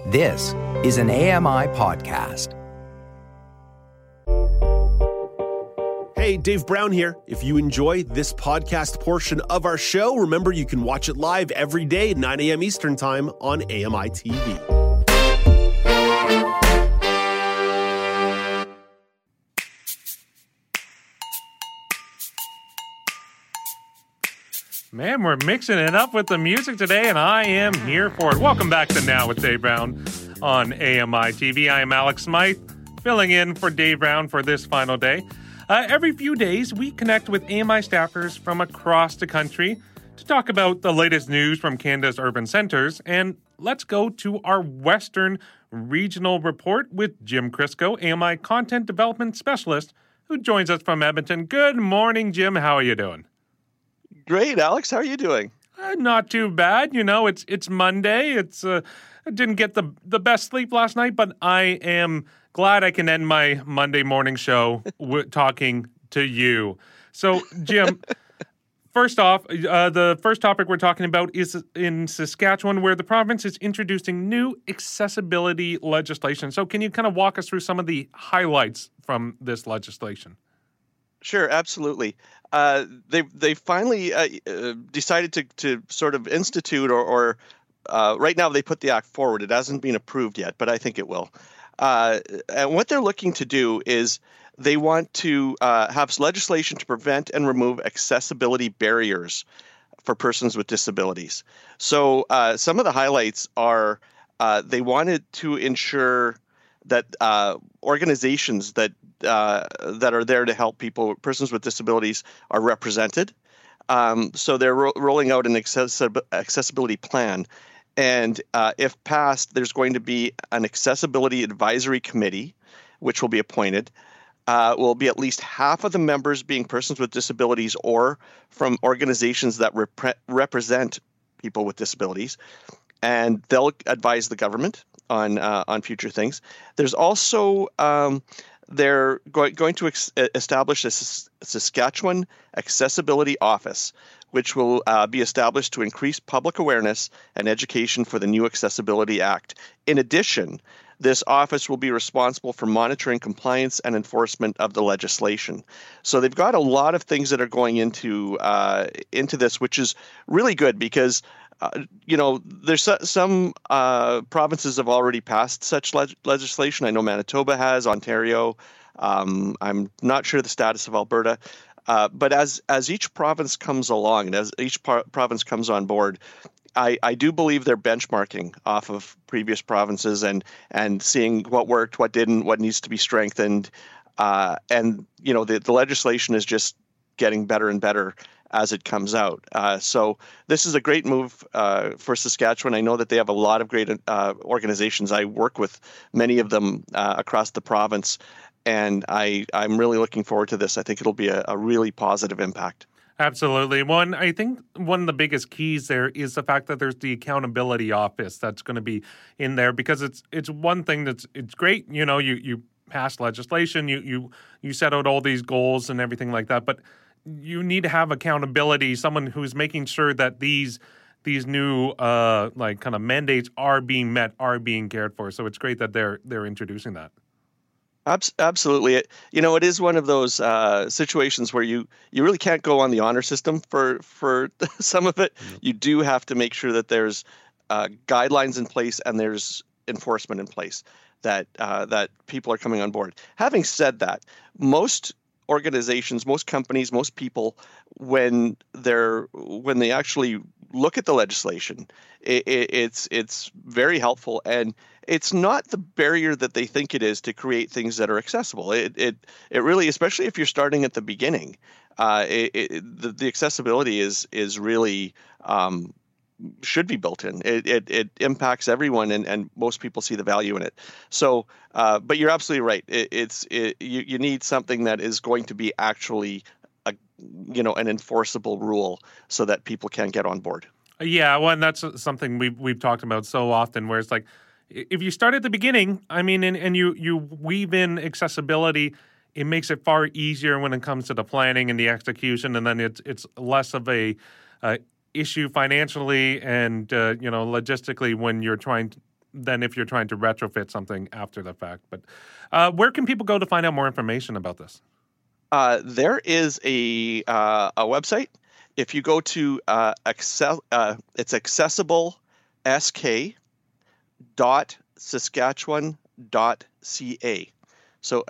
This is an AMI podcast. Hey, Dave Brown here. If you enjoy this podcast portion of our show, remember you can watch it live every day at 9 a.m. Eastern Time on AMI TV. Man, we're mixing it up with the music today, and I am here for it. Welcome back to Now with Dave Brown on AMI TV. I am Alex Smythe, filling in for Dave Brown for this final day. Every few days, we connect with AMI staffers from across the country to talk about the latest news from Canada's urban centers. And let's go to our Western Regional Report with Jim Crisco, AMI Content Development Specialist, who joins us from Edmonton. Good morning, Jim. How are you doing? Great, Alex. How are you doing? Not too bad. You know, it's Monday. I didn't get the best sleep last night, but I am glad I can end my Monday morning show talking to you. So, Jim, first off, the first topic we're talking about is in Saskatchewan, where the province is introducing new accessibility legislation. So can you kind of walk us through some of the highlights from this legislation? Sure, absolutely. They finally decided to sort of institute or right now they put the act forward. It hasn't been approved yet, but I think it will. And what they're looking to do is they want to have legislation to prevent and remove accessibility barriers for persons with disabilities. So some of the highlights are they wanted to ensure that organizations that are there to help persons with disabilities are represented. So they're rolling out an accessibility plan. And if passed, there's going to be an accessibility advisory committee, which will be appointed. Will be at least half of the members being persons with disabilities or from organizations that represent people with disabilities. And they'll advise the government on future things. There's also they're going to establish a Saskatchewan Accessibility Office, which will be established to increase public awareness and education for the new Accessibility Act. In addition, this office will be responsible for monitoring compliance and enforcement of the legislation. So they've got a lot of things that are going into this, which is really good because there's some provinces have already passed such legislation. I know Manitoba has, Ontario. I'm not sure the status of Alberta. But as each province comes along and as each province comes on board, I do believe they're benchmarking off of previous provinces and seeing what worked, what didn't, what needs to be strengthened. The legislation is just getting better and better as it comes out. So this is a great move for Saskatchewan. I know that they have a lot of great organizations. I work with many of them across the province, and I'm really looking forward to this. I think it'll be a really positive impact. Absolutely. I think one of the biggest keys there is the fact that there's the accountability office that's going to be in there, because it's one thing it's great. You know, you pass legislation, you set out all these goals and everything like that, but you need to have accountability, someone who's making sure that these new kind of mandates are being met, are being cared for. So it's great that they're introducing that. Absolutely. It is one of those situations where you really can't go on the honor system for some of it. You do have to make sure that there's guidelines in place and there's enforcement in place that people are coming on board. Having said that, most organizations, most companies, most people, when they actually look at the legislation, it's very helpful, and it's not the barrier that they think it is to create things that are accessible. It really, especially if you're starting at the beginning, the accessibility is really should be built in. It impacts everyone, and most people see the value in it. So, but you're absolutely right. You need something that is going to be actually an enforceable rule so that people can get on board. Yeah, well, and that's something we've talked about so often, where it's like, if you start at the beginning, I mean, and you weave in accessibility, it makes it far easier when it comes to the planning and the execution, and then it's less of a issue financially and logistically when you're trying than if you're trying to retrofit something after the fact. But where can people go to find out more information about this? There is a website. If you go to it's accessiblesk.saskatchewan.ca. So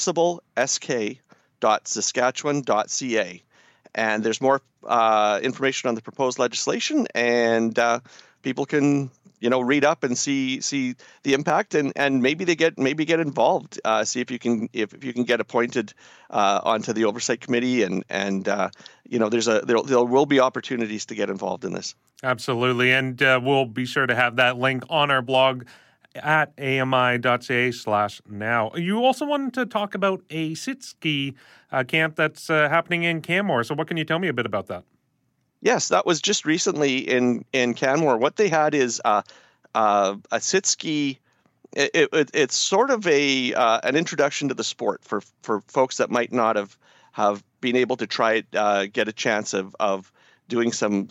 accessiblesk.saskatchewan.ca. And there's more information on the proposed legislation, and people can read up and see the impact, and maybe get involved. See if you can get appointed onto the oversight committee, and there will be opportunities to get involved in this. Absolutely, and we'll be sure to have that link on our blog at ami.ca/now. You also wanted to talk about a sit-ski camp that's happening in Canmore. So what can you tell me a bit about that? Yes, that was just recently in Canmore. What they had is a sit-ski. It's sort of an introduction to the sport for folks that might not have been able to try it, get a chance of doing some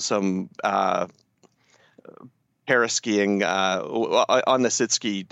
paraskiing on the sit-ski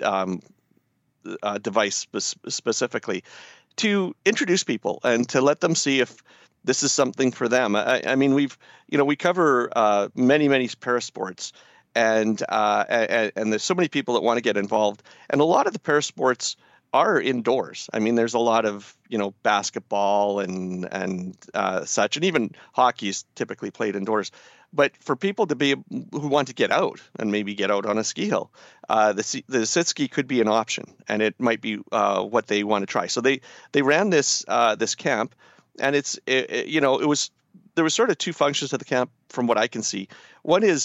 device specifically, to introduce people and to let them see if this is something for them. I mean, we cover many parasports, and there's so many people that want to get involved, and a lot of the parasports are indoors. I mean, there's a lot of basketball and such, and even hockey is typically played indoors. But for people who want to get out and maybe get out on a ski hill, the sit ski could be an option, and it might be what they want to try. So they ran this camp, and there was sort of two functions to the camp from what I can see. One is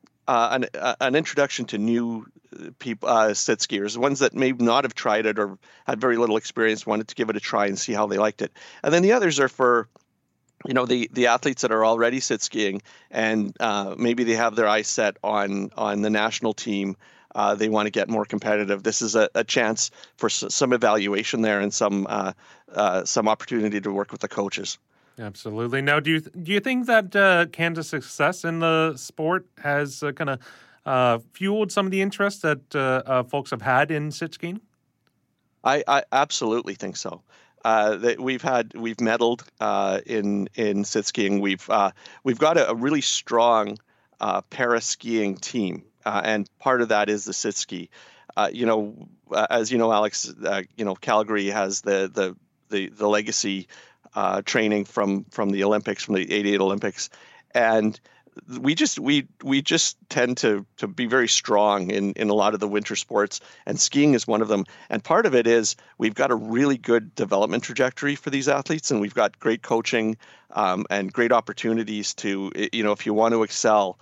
an introduction to new people, sit skiers, ones that may not have tried it or had very little experience, wanted to give it a try and see how they liked it. And then the others are for the athletes that are already sit skiing, and maybe they have their eyes set on the national team. They want to get more competitive. This is a chance for some evaluation there, and some opportunity to work with the coaches. Absolutely. Now, do you think that Canada's success in the sport has kind of fueled some of the interest that folks have had in sit skiing? I absolutely think so. We've medaled in sit skiing. We've got a really strong para skiing team, and part of that is the sit ski. As you know, Alex, Calgary has the legacy training from the Olympics, from the '88 Olympics, and we just tend to be very strong in a lot of the winter sports, and skiing is one of them. And part of it is we've got a really good development trajectory for these athletes, and we've got great coaching and great opportunities to, if you want to excel,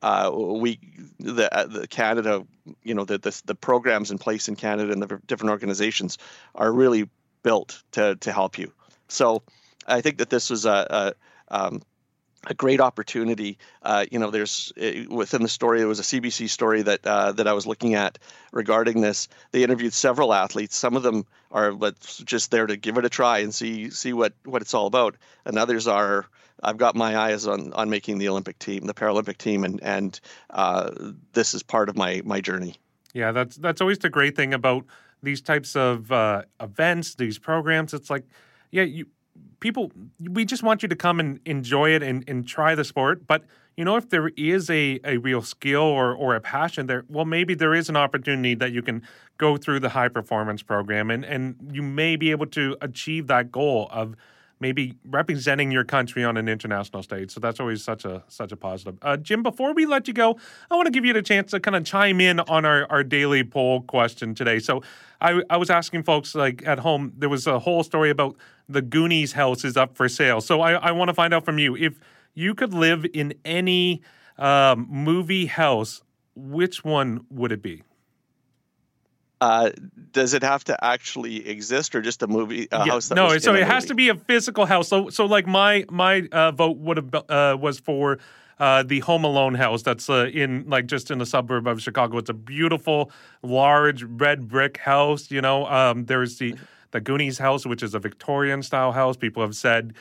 the Canada, the programs in place in Canada and the different organizations are really built to help you. So I think that this was a great opportunity. There's within the story, there was a CBC story that I was looking at regarding this. They interviewed several athletes. Some of them are just there to give it a try and see what it's all about, and others are, I've got my eyes on making the Olympic team, the Paralympic team, and this is part of my journey. Yeah, that's always the great thing about these types of events, these programs. It's like, we just want you to come and enjoy it and try the sport. But, if there is a real skill or a passion there, well, maybe there is an opportunity that you can go through the high performance program and you may be able to achieve that goal of maybe representing your country on an international stage. So that's always such a positive. Jim, before we let you go, I want to give you the chance to kind of chime in on our daily poll question today. So I was asking folks like at home, there was a whole story about the Goonies house is up for sale. So I want to find out from you, if you could live in any movie house, which one would it be? Does it have to actually exist, or just a movie house? That no, so it has to be a physical house. So like my vote would have was for the Home Alone house that's just in the suburb of Chicago. It's a beautiful, large red brick house. There's the Goonies house, which is a Victorian style house. People have said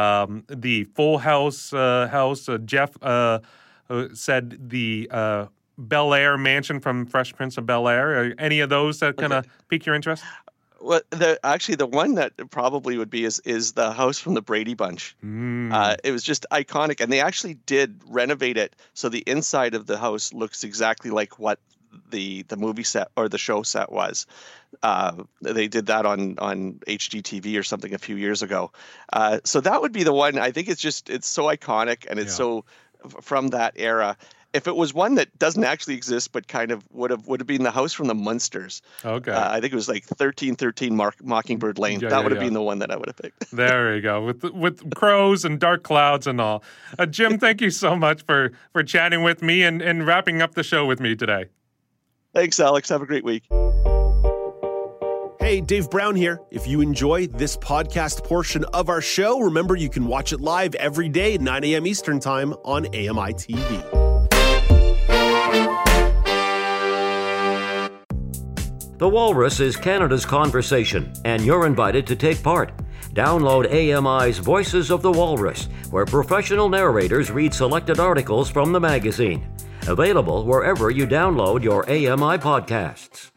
the Full House house. Jeff said the Bel Air mansion from Fresh Prince of Bel Air? Are any of those that kind of pique your interest? Well, the one that probably would be is the house from the Brady Bunch. It was just iconic, and they actually did renovate it so the inside of the house looks exactly like what the movie set or the show set was. They did that on HGTV or something a few years ago. So that would be the one. I think it's so iconic, and it's so from that era. If it was one that doesn't actually exist, but kind of would have been the house from the Munsters. Okay. I think it was like 1313 Mockingbird Lane. That would have been the one that I would have picked. There you go, with crows and dark clouds and all. Jim, thank you so much for chatting with me and wrapping up the show with me today. Thanks, Alex. Have a great week. Hey, Dave Brown here. If you enjoy this podcast portion of our show, remember you can watch it live every day at 9 a.m. Eastern Time on AMI TV. The Walrus is Canada's conversation, and you're invited to take part. Download AMI's Voices of the Walrus, where professional narrators read selected articles from the magazine. Available wherever you download your AMI podcasts.